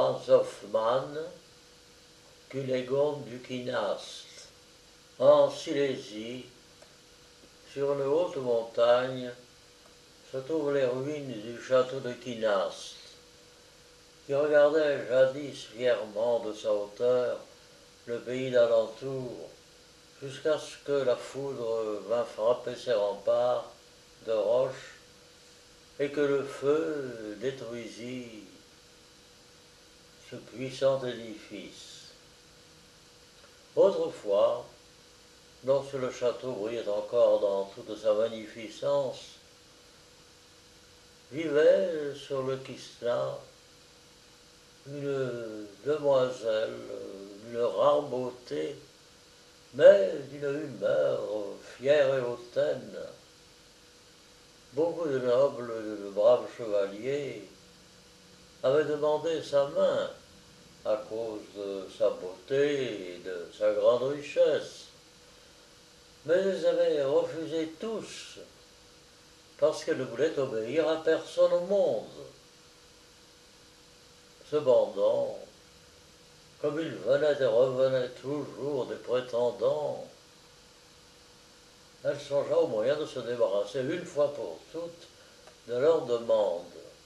Franz Hoffmann, Cunégonde du Kynastes. En Silésie, sur une haute montagne, se trouvent les ruines du château de Kynastes, qui regardait jadis fièrement de sa hauteur le pays d'alentour, jusqu'à ce que la foudre vint frapper ses remparts de roches et que le feu détruisit ce puissant édifice. Autrefois, lorsque le château brillait encore dans toute sa magnificence, vivait sur le Kystna une demoiselle d'une rare beauté, mais d'une humeur fière et hautaine. Beaucoup de nobles et de braves chevaliers avaient demandé sa main à cause de sa beauté et de sa grande richesse, mais ils avaient refusé tous parce qu'elle ne voulait obéir à personne au monde. Cependant, comme il venait et revenait toujours des prétendants, elle songea au moyen de se débarrasser une fois pour toutes de leurs demandes.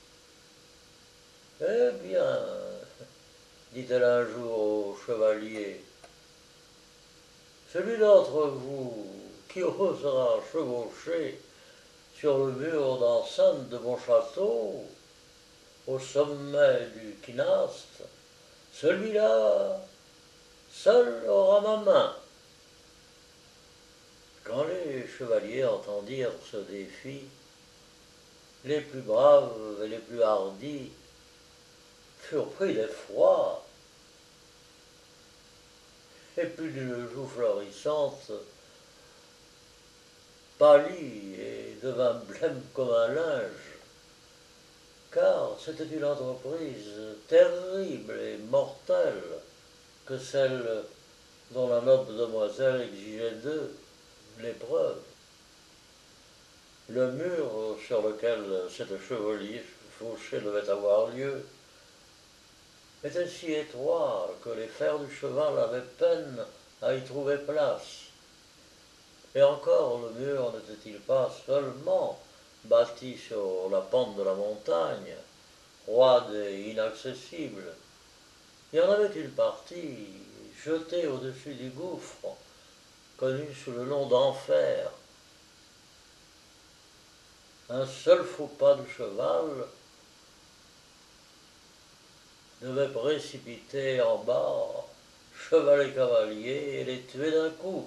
Eh bien, dit-elle un jour au chevalier, celui d'entre vous qui osera chevaucher sur le mur d'enceinte de mon château, au sommet du Kynastes, celui-là seul aura ma main. Quand les chevaliers entendirent ce défi, les plus braves et les plus hardis furent pris d'effroi, et plus d'une joue florissante pâlit et devint blême comme un linge, car c'était une entreprise terrible et mortelle que celle dont la noble demoiselle exigeait d'eux l'épreuve. Le mur sur lequel cette chevauchée devait avoir lieu était si étroit que les fers du cheval avaient peine à y trouver place. Et encore, le mur n'était-il pas seulement bâti sur la pente de la montagne, roide et inaccessible. Il y en avait une partie jetée au-dessus du gouffre, connue sous le nom d'enfer. Un seul faux pas du cheval devait précipiter en bas cheval et cavalier et les tuer d'un coup.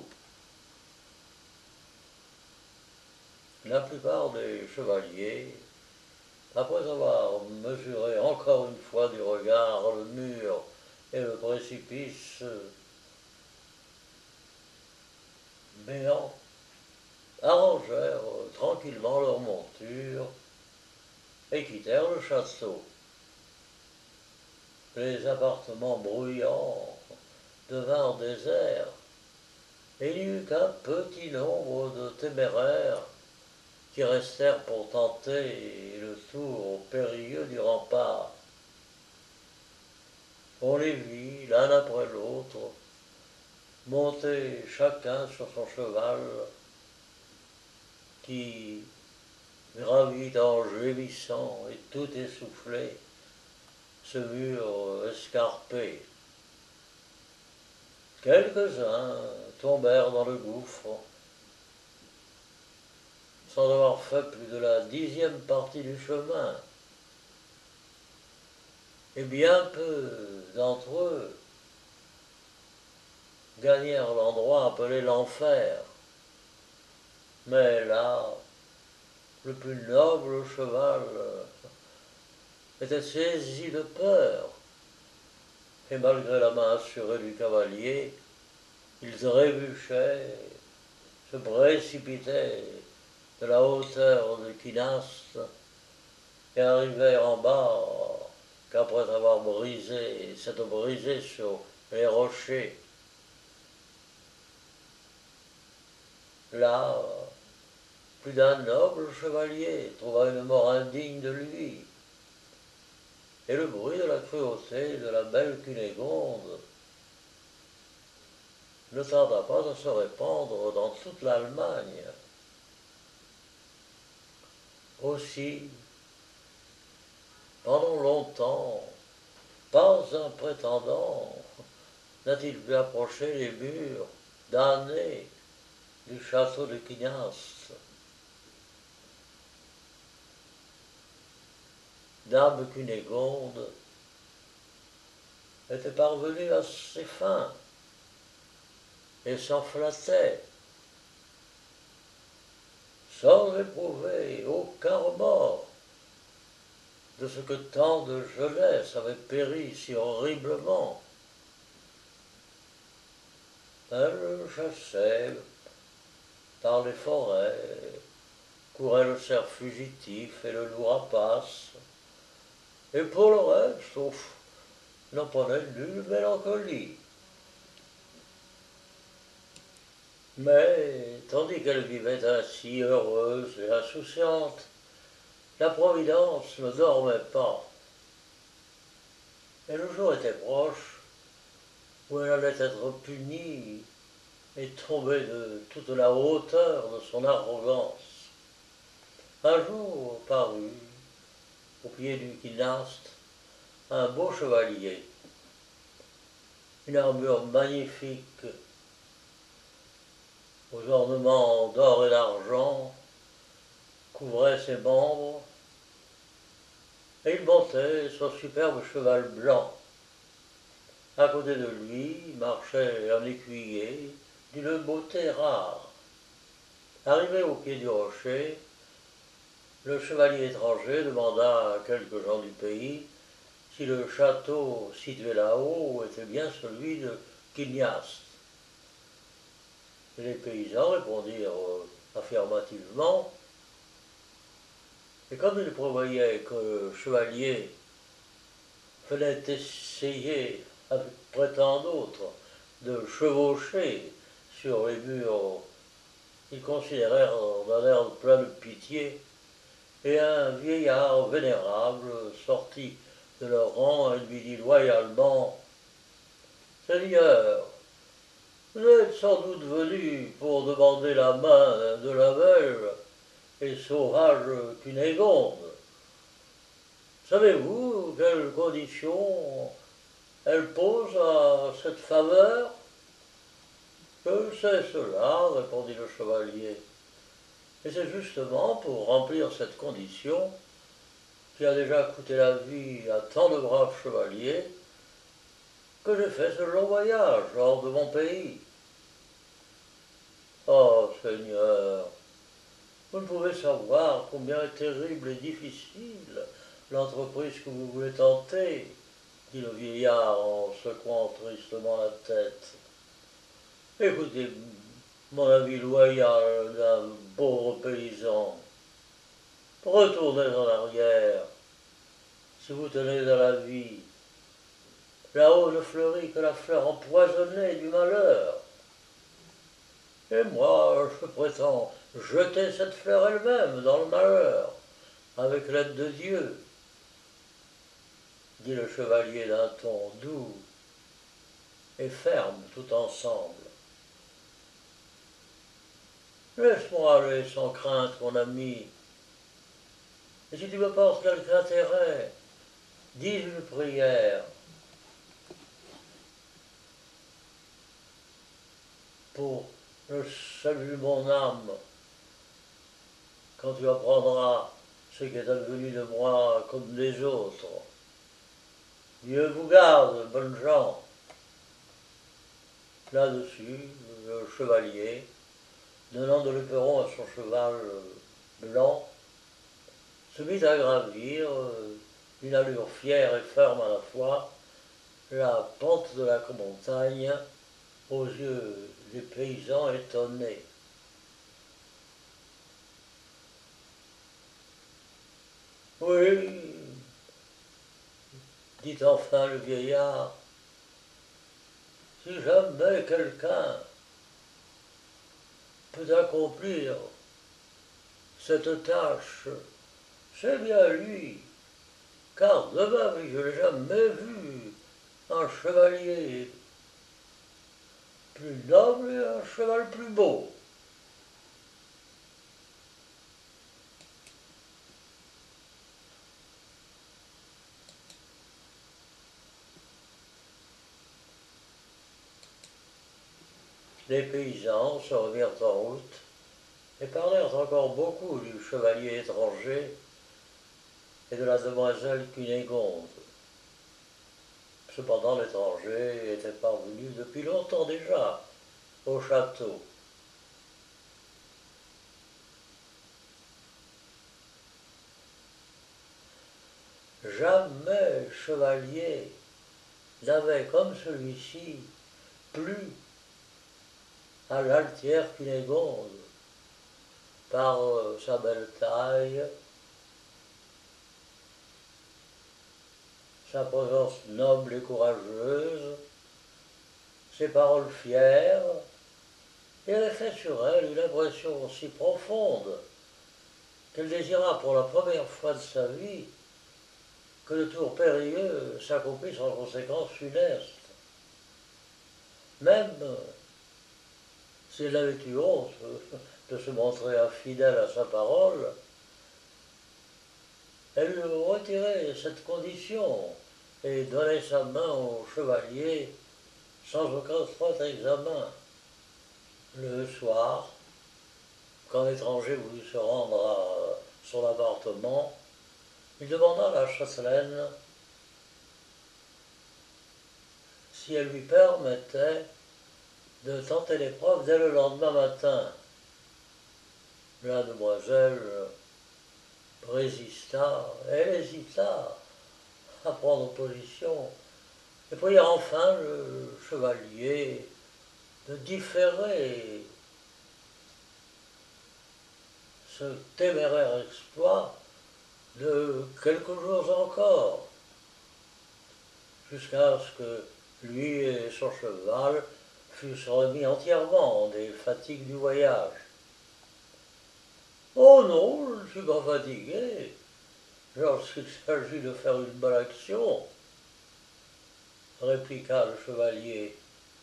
La plupart des chevaliers, après avoir mesuré encore une fois du regard le mur et le précipice béant, arrangèrent tranquillement leur monture et quittèrent le château. Les appartements bruyants devinrent déserts, et il n'y eut qu'un petit nombre de téméraires qui restèrent pour tenter le tour périlleux du rempart. On les vit l'un après l'autre, monter chacun sur son cheval, qui gravit en gémissant et tout essoufflé ce mur escarpé. Quelques-uns tombèrent dans le gouffre, sans avoir fait plus de la 10e partie du chemin. Et bien peu d'entre eux gagnèrent l'endroit appelé l'enfer. Mais là, le plus noble cheval était saisi de peur, et malgré la main assurée du cavalier, ils trébuchaient, se précipitaient de la hauteur de Kynastes et arrivèrent en bas qu'après avoir s'être brisé sur les rochers. Là, plus d'un noble chevalier trouva une mort indigne de lui. et le bruit de la cruauté de la belle Cunégonde ne tarda pas à se répandre dans toute l'Allemagne. Aussi, pendant longtemps, pas un prétendant n'a-t-il pu approcher les murs damnés du château de Quignastre. Dame Cunégonde était parvenue à ses fins et s'en flattait, sans éprouver aucun remords de ce que tant de jeunesse avait péri si horriblement. Elle chassait par les forêts, courait le cerf fugitif et le loup rapace, et pour le reste, sauf n'en prenait nulle mélancolie. Mais, tandis qu'elle vivait ainsi heureuse et insouciante, la Providence ne dormait pas. Et le jour était proche où elle allait être punie et tomber de toute la hauteur de son arrogance. Un jour parut, au pied du Quignastre, un beau chevalier, une armure magnifique, aux ornements d'or et d'argent, couvrait ses membres, et il montait son superbe cheval blanc. À côté de lui marchait un écuyer d'une beauté rare. Arrivé au pied du rocher, le chevalier étranger demanda à quelques gens du pays si le château situé là-haut était bien celui de Quignastre. Les paysans répondirent affirmativement, et comme ils prévoyaient que le chevalier venait essayer, avec près tant d'autres, de chevaucher sur les murs, ils considérèrent d'un air plein de pitié, et un vieillard vénérable sortit de leur rang et lui dit loyalement: Seigneur, vous êtes sans doute venu pour demander la main de la belle et sauvage Cunégonde. Savez-vous quelles conditions elle pose à cette faveur? Je sais cela, répondit le chevalier, et c'est justement pour remplir cette condition, qui a déjà coûté la vie à tant de braves chevaliers, que j'ai fait ce long voyage hors de mon pays. Oh, Seigneur, vous ne pouvez savoir combien est terrible et difficile l'entreprise que vous voulez tenter, dit le vieillard en secouant tristement la tête. Écoutez, mon ami loyal d'un pauvre paysan, retournez en arrière, si vous tenez à la vie. Là-haut ne fleurit que la fleur empoisonnée du malheur. Et moi, je prétends jeter cette fleur elle-même dans le malheur, avec l'aide de Dieu, dit le chevalier d'un ton doux et ferme tout ensemble. Laisse-moi aller sans crainte, mon ami, et si tu me portes quelque intérêt, dis une prière pour le salut de mon âme, quand tu apprendras ce qui est advenu de moi comme des autres. Dieu vous garde, bonnes gens. Là-dessus, le chevalier, donnant de l'éperon à son cheval blanc, se mit à gravir, d'une allure fière et ferme à la fois, la pente de la montagne, aux yeux des paysans étonnés. Oui, dit enfin le vieillard, si jamais quelqu'un peut accomplir cette tâche, c'est bien lui. car de ma vie, je n'ai jamais vu un chevalier plus noble et un cheval plus beau. Les paysans se remirent en route et parlèrent encore beaucoup du chevalier étranger et de la demoiselle Cunégonde. Cependant, l'étranger était parvenu depuis longtemps déjà au château. Jamais chevalier n'avait, comme celui-ci, plu à l'altière Cunégonde par sa belle taille, sa présence noble et courageuse, ses paroles fières, et elle a fait sur elle une impression si profonde qu'elle désira pour la première fois de sa vie que le tour périlleux s'accomplisse en conséquences funestes. Même si elle avait eu honte de se montrer infidèle à sa parole, elle eut retiré cette condition et donné sa main au chevalier sans aucun autre examen. Le soir, quand l'étranger voulut se rendre à son appartement, il demanda à la châtelaine si elle lui permettait de tenter l'épreuve dès le lendemain matin. La demoiselle résista, elle hésita à prendre position, et pria enfin le chevalier de différer ce téméraire exploit de quelques jours encore, jusqu'à ce que lui et son cheval fussent remis entièrement des fatigues du voyage. Oh non, je ne suis pas fatigué, lorsqu'il s'agit de faire une bonne action, répliqua le chevalier.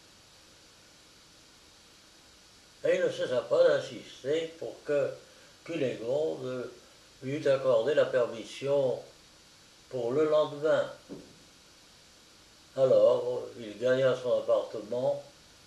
Et il ne cessa pas d'insister pour que Cunégonde lui eût accordé la permission pour le lendemain. Alors, il gagna son appartement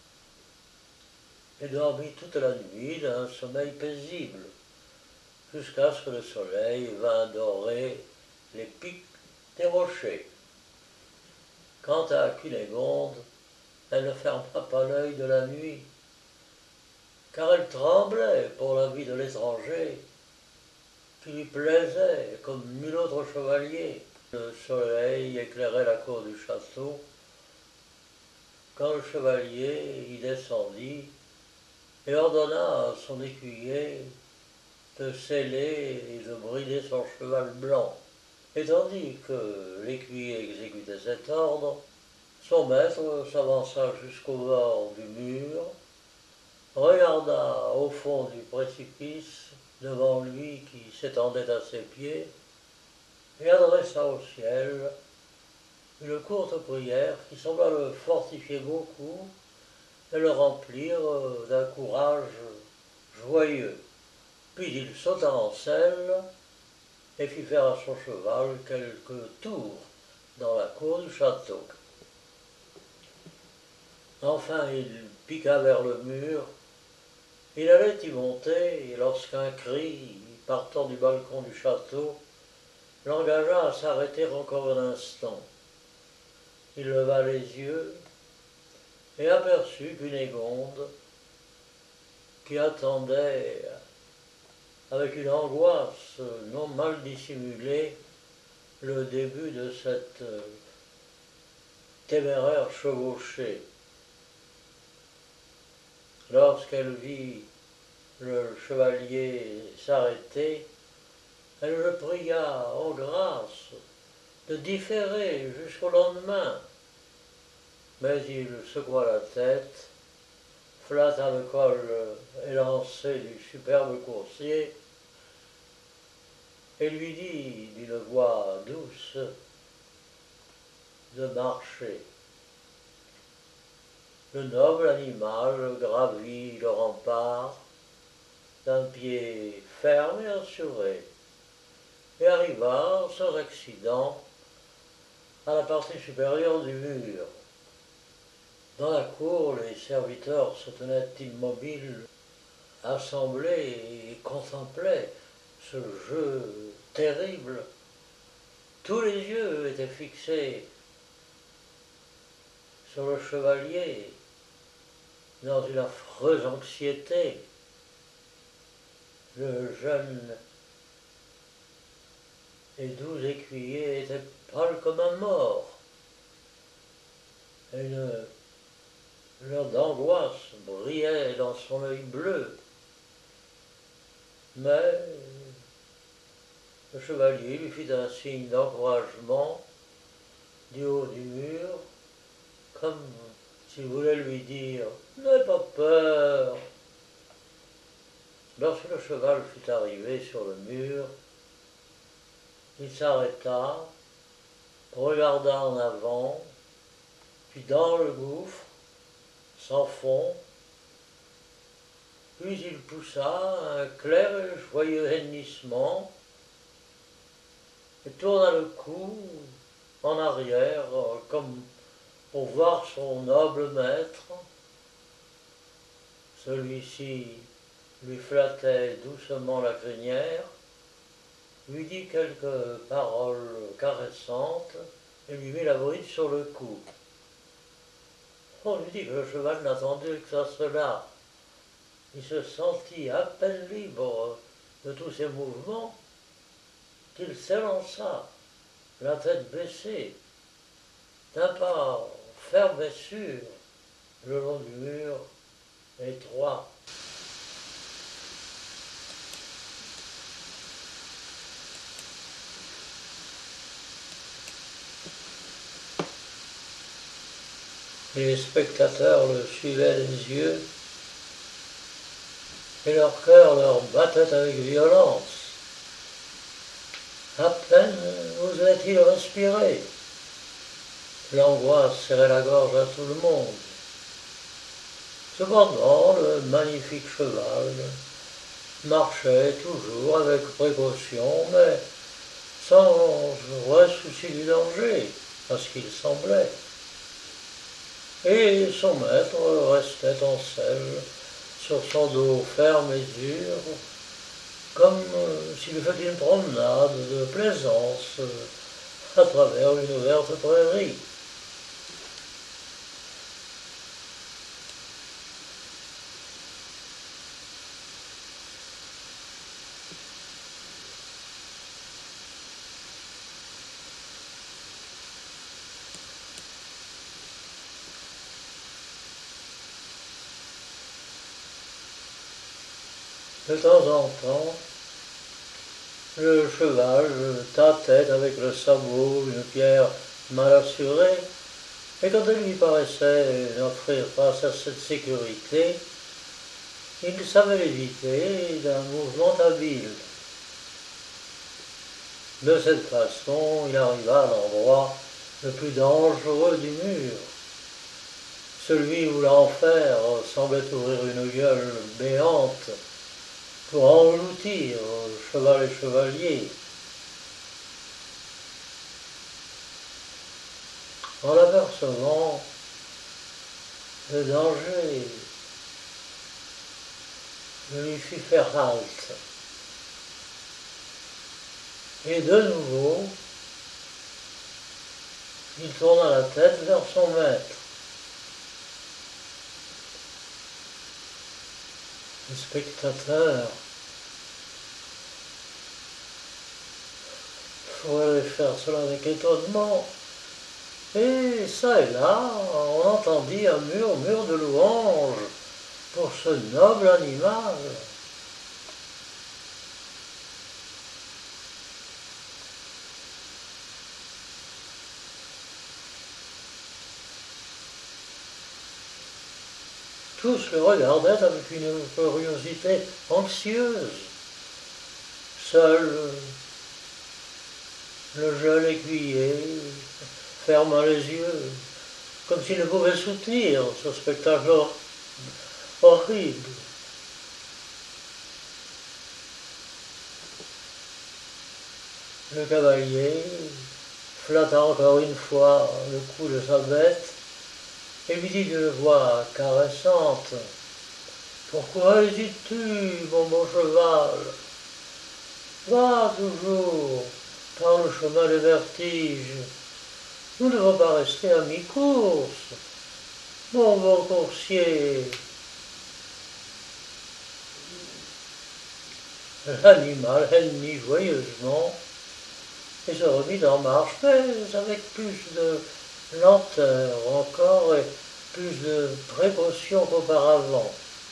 et dormit toute la nuit d'un sommeil paisible, jusqu'à ce que le soleil vint dorer les pics des rochers. Quant à Cunégonde, elle ne ferma pas l'œil de la nuit, car elle tremblait pour la vie de l'étranger, qui lui plaisait comme nul autre chevalier. Le soleil éclairait la cour du château, quand le chevalier y descendit et ordonna à son écuyer de seller et de brider son cheval blanc. Et tandis que l'écuyer exécutait cet ordre, son maître s'avança jusqu'au bord du mur, regarda au fond du précipice devant lui qui s'étendait à ses pieds, et adressa au ciel une courte prière qui sembla le fortifier beaucoup et le remplir d'un courage joyeux. Puis il sauta en selle et fit faire à son cheval quelques tours dans la cour du château. Enfin il piqua vers le mur. Il allait y monter lorsqu'un cri, partant du balcon du château, l'engagea à s'arrêter encore un instant. Il leva les yeux et aperçut Cunégonde qui attendait avec une angoisse non mal dissimulée le début de cette téméraire chevauchée. Lorsqu'elle vit le chevalier s'arrêter, elle le pria en grâce de différer jusqu'au lendemain. Mais il secoua la tête, flatta le col élancé du superbe coursier et lui dit d'une voix douce de marcher. Le noble animal gravit le rempart d'un pied ferme et assuré, et arriva sans accident à la partie supérieure du mur. Dans la cour, les serviteurs se tenaient immobiles, assemblés et contemplaient ce jeu terrible. Tous les yeux étaient fixés sur le chevalier dans une affreuse anxiété. Le jeune et doux écuyer était pâle comme un mort. Une lueur d'angoisse brillait dans son œil bleu. Mais le chevalier lui fit un signe d'encouragement du haut du mur, comme s'il voulait lui dire « N'aie pas peur ». Lorsque le cheval fut arrivé sur le mur, il s'arrêta, regarda en avant, puis dans le gouffre, sans fond, puis il poussa un clair et joyeux hennissement et tourna le cou en arrière, comme pour voir son noble maître. Celui-ci lui flattait doucement la crinière, lui dit quelques paroles caressantes et lui mit la bride sur le cou. On lui dit que le cheval n'attendait que cela. Il se sentit à peine libre de tous ses mouvements qu'il s'élança, la tête baissée, d'un pas ferme et sûr, le long du mur étroit. Les spectateurs le suivaient des yeux et leur cœur leur battait avec violence. À peine osait-il respirer. L'angoisse serrait la gorge à tout le monde. Cependant, le magnifique cheval marchait toujours avec précaution, mais sans vrai souci du danger, à ce qu'il semblait. Et son maître restait en selle, sur son dos ferme et dur, comme s'il faisait une promenade de plaisance à travers une verte prairie. De temps en temps, le cheval tâtait avec le sabot une pierre mal assurée, et quand elle lui paraissait n'offrir pas assez de sécurité, il savait l'éviter d'un mouvement habile. De cette façon, il arriva à l'endroit le plus dangereux du mur, celui où l'enfer semblait ouvrir une gueule béante pour engloutir cheval et chevalier. En l'apercevant, le danger lui fit faire halte. Et de nouveau, il tourna la tête vers son maître. Les spectateurs pourraient faire cela avec étonnement. Et ça et là, on entendit un murmure de louange pour ce noble animal. Tous le regardaient avec une curiosité anxieuse. Seul Le jeune écuyer, fermant les yeux, comme s'il ne pouvait soutenir ce spectacle horrible. Le cavalier flatta encore une fois le cou de sa bête et lui dit d'une voix caressante: « Pourquoi hésites-tu, mon beau cheval? Va toujours par le chemin des vertiges. Nous ne devons pas rester à mi-course, mon bon coursier. » L'animal hennit joyeusement et se remit en marche, mais avec plus de lenteur encore et plus de précaution qu'auparavant.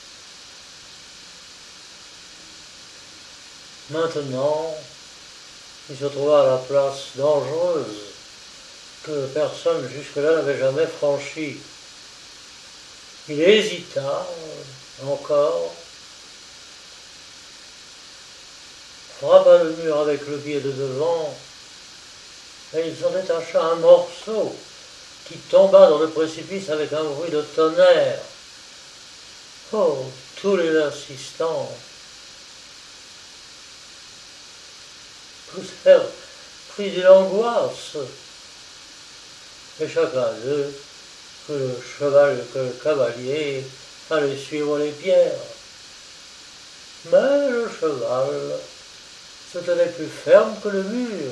Maintenant, il se trouva à la place dangereuse que personne jusque-là n'avait jamais franchie. Il hésita encore, frappa le mur avec le pied de devant, et il s'en détacha un morceau qui tomba dans le précipice avec un bruit de tonnerre. Oh, tous les assistants poussèrent pris d'une angoisse, et chacun d'eux que le cavalier allait suivre les pierres. Mais le cheval se tenait plus ferme que le mur,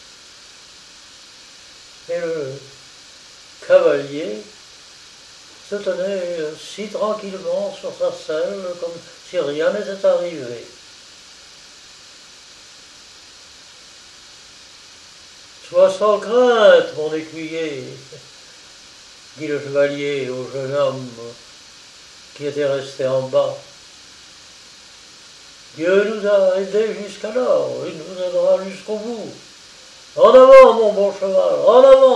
et le cavalier se tenait si tranquillement sur sa selle comme si rien n'était arrivé. « Sois sans crainte, mon écuyer, » dit le chevalier au jeune homme qui était resté en bas. « Dieu nous a aidés jusqu'alors, il nous aidera jusqu'au bout. En avant, mon bon cheval, en avant !»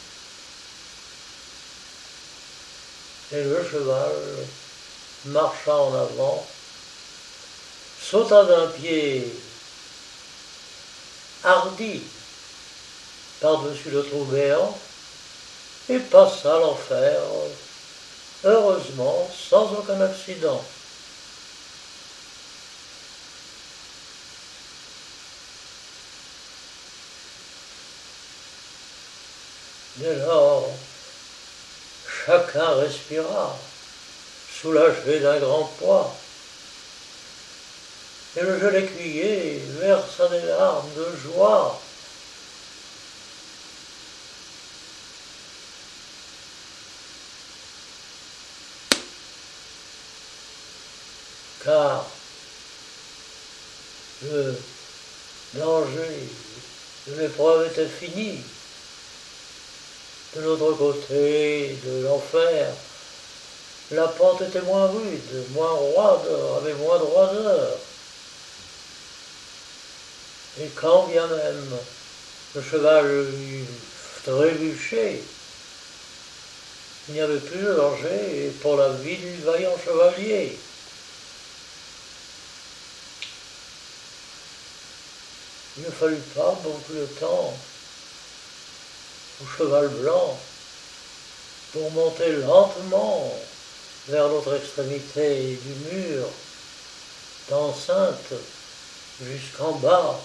Et le cheval marcha en avant, sauta d'un pied hardi par-dessus le trou béant et passa l'enfer, heureusement sans aucun accident. Dès lors, chacun respira, soulagé d'un grand poids, et le jeune écuyer versa des larmes de joie. Car le danger de l'épreuve était fini. De l'autre côté de l'enfer, la pente était moins rude, moins roide, avait moins de roideur. Et quand bien même le cheval eût trébuché, il n'y avait plus de danger pour la vie du vaillant chevalier. Il ne fallut pas beaucoup de temps au cheval blanc pour monter lentement vers l'autre extrémité du mur d'enceinte jusqu'en bas,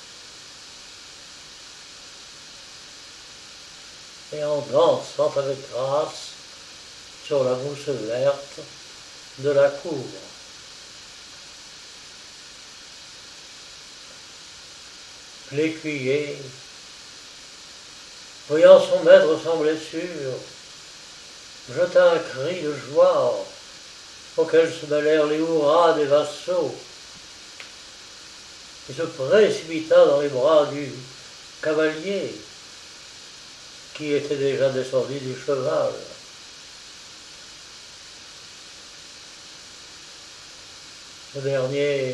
et en dansant avec grâce sur la mousse verte de la cour. L'écuyer, voyant son maître sans blessure, jeta un cri de joie auquel se mêlèrent les hurrahs des vassaux et se précipita dans les bras du cavalier qui était déjà descendu du cheval. Le dernier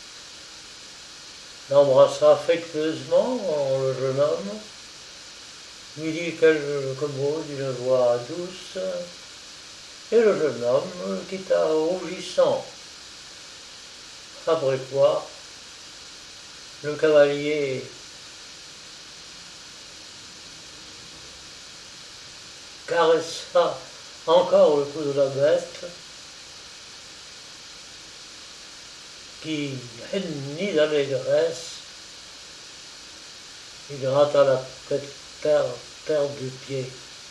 l'embrassa affectueusement le jeune homme, lui dit quelques mots d'une voix douce, et le jeune homme quitta rougissant. Après quoi, le cavalier caressa encore le cou de la bête, qui, henni d'allégresse, il gratta la terre du pied.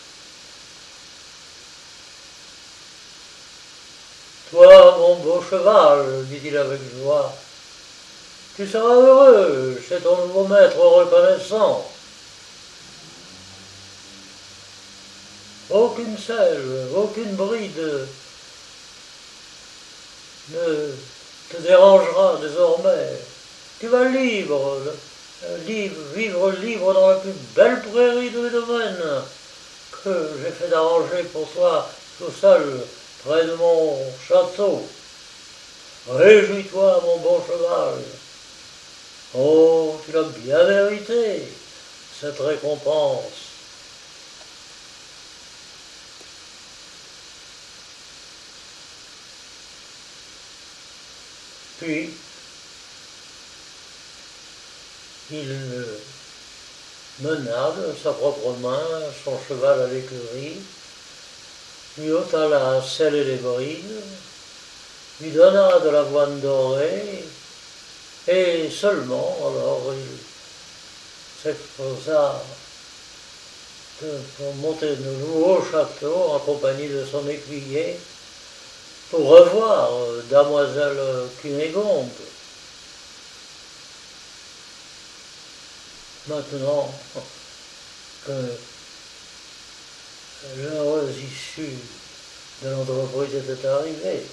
Toi, mon beau cheval, dit-il avec joie, tu seras heureux chez ton nouveau maître reconnaissant. Aucune selle, aucune bride ne te dérangera désormais. Tu vas vivre libre dans la plus belle prairie de mes domaines que j'ai fait d'arranger pour toi tout seul près de mon château. Réjouis-toi, mon bon cheval. Oh, tu l'as bien mérité, cette récompense. Puis, il mena de sa propre main son cheval à l'écurie, lui ôta la selle et les brides, lui donna de l'avoine dorée, et seulement alors il s'exposa pour monter de nouveau au château en compagnie de son écuyer pour revoir Damoiselle Cunégonde. Maintenant que l'heureuse issue de l'entreprise était arrivée,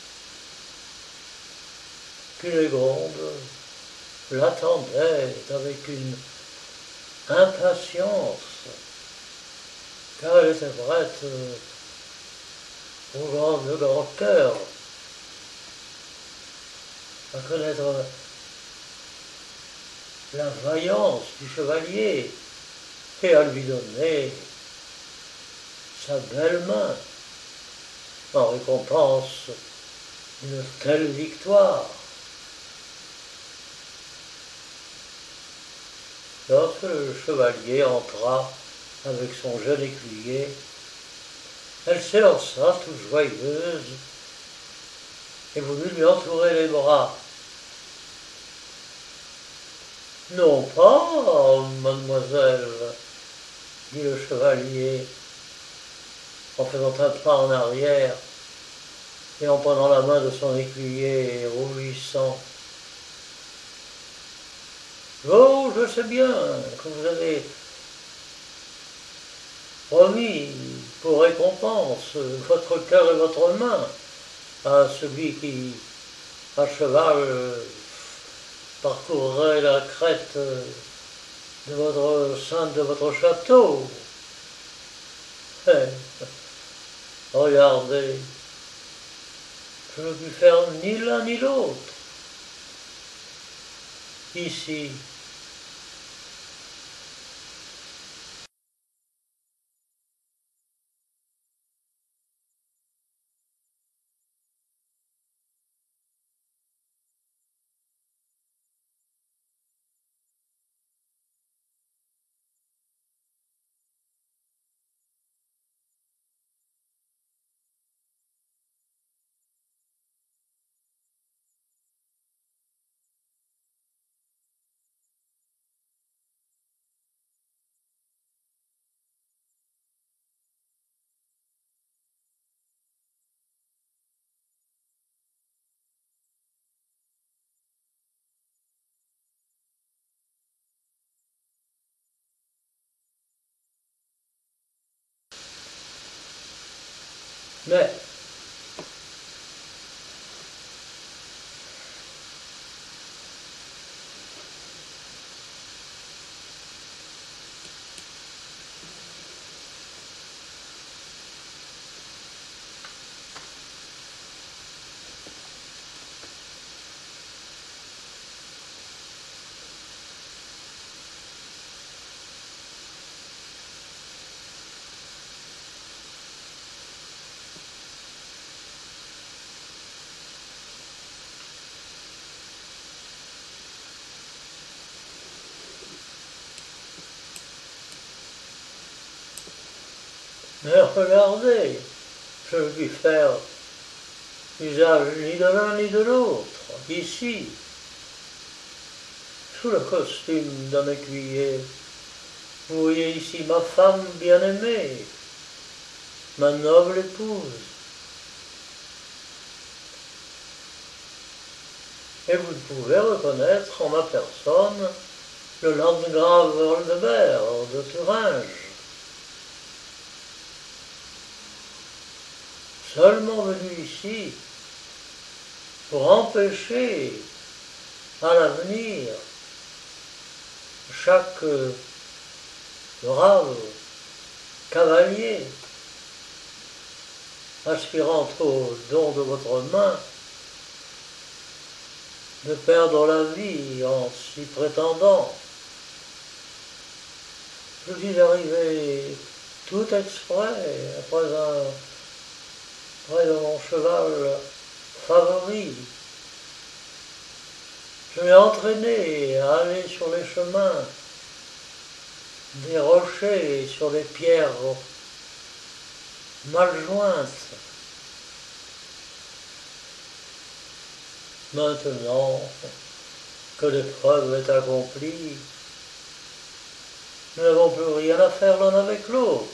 Cunégonde l'attendait avec une impatience, car elle était prête de grand cœur à connaître la vaillance du chevalier et à lui donner sa belle main en récompense d'une telle victoire. Lorsque le chevalier entra avec son jeune écuyer, elle s'élança toute joyeuse et voulut lui entourer les bras. Non pas, mademoiselle, dit le chevalier, en faisant un pas en arrière et en prenant la main de son écuyer rougissant. Oh, je sais bien que vous avez promis pour récompense votre cœur et votre main à celui qui, à cheval, parcourrait la crête de votre château. Regardez, je ne puis faire ni l'un ni l'autre. Ici, mais Mais regardez, je ne puis faire usage ni de l'un ni de l'autre, ici, sous le costume d'un écuyer. Vous voyez ici ma femme bien-aimée, ma noble épouse. Et vous pouvez reconnaître en ma personne le landgrave Aldebert de Thuringe. Seulement venu ici pour empêcher à l'avenir chaque brave cavalier aspirant au don de votre main de perdre la vie en s'y prétendant. Je suis arrivé tout exprès après de mon cheval favori. Je l'ai entraîné à aller sur les chemins des rochers et sur les pierres mal jointes. Maintenant que l'épreuve est accomplie, nous n'avons plus rien à faire l'un avec l'autre.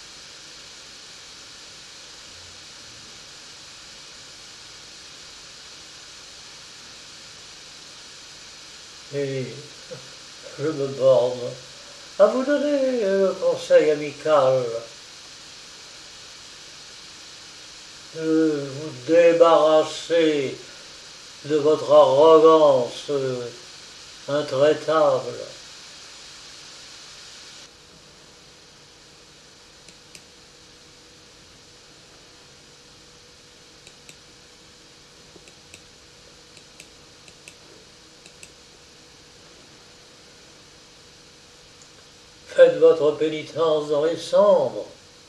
Et je me borne à vous donner le conseil amical de vous débarrasser de votre arrogance intraitable. Faites votre pénitence dans les cendres.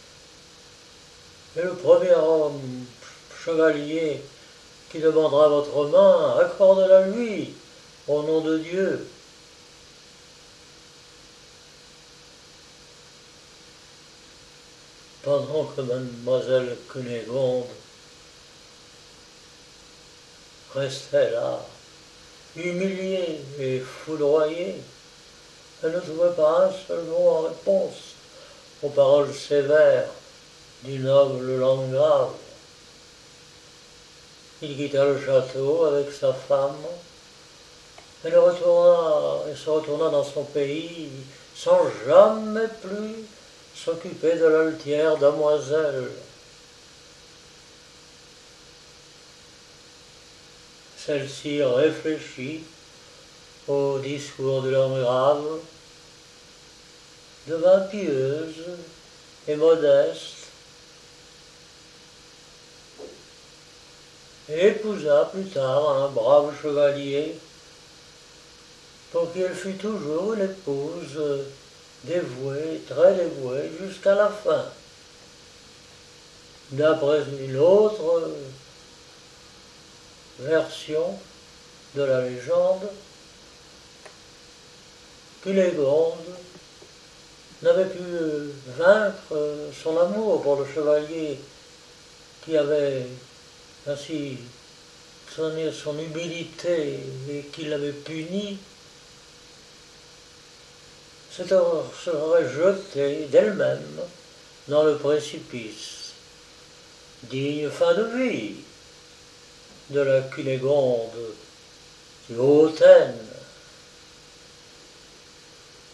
Et le premier homme chevalier qui demandera votre main, accordez-la lui, au nom de Dieu. Pendant que mademoiselle Cunégonde restait là, humiliée et foudroyée, elle ne trouvait pas un seul mot en réponse aux paroles sévères du noble landgrave. Il quitta le château avec sa femme et se retourna dans son pays sans jamais plus s'occuper de l'altière damoiselle. Celle-ci réfléchit au discours de landgrave, devint pieuse et modeste, et épousa plus tard un brave chevalier pour qu'elle fût toujours une épouse dévouée, très dévouée, jusqu'à la fin. D'après une autre version de la légende, Cunégonde n'avait pu vaincre son amour pour le chevalier qui avait ainsi sonné son humilité et qui l'avait puni, se serait jetée d'elle-même dans le précipice. Digne fin de vie de la Cunégonde si hautaine.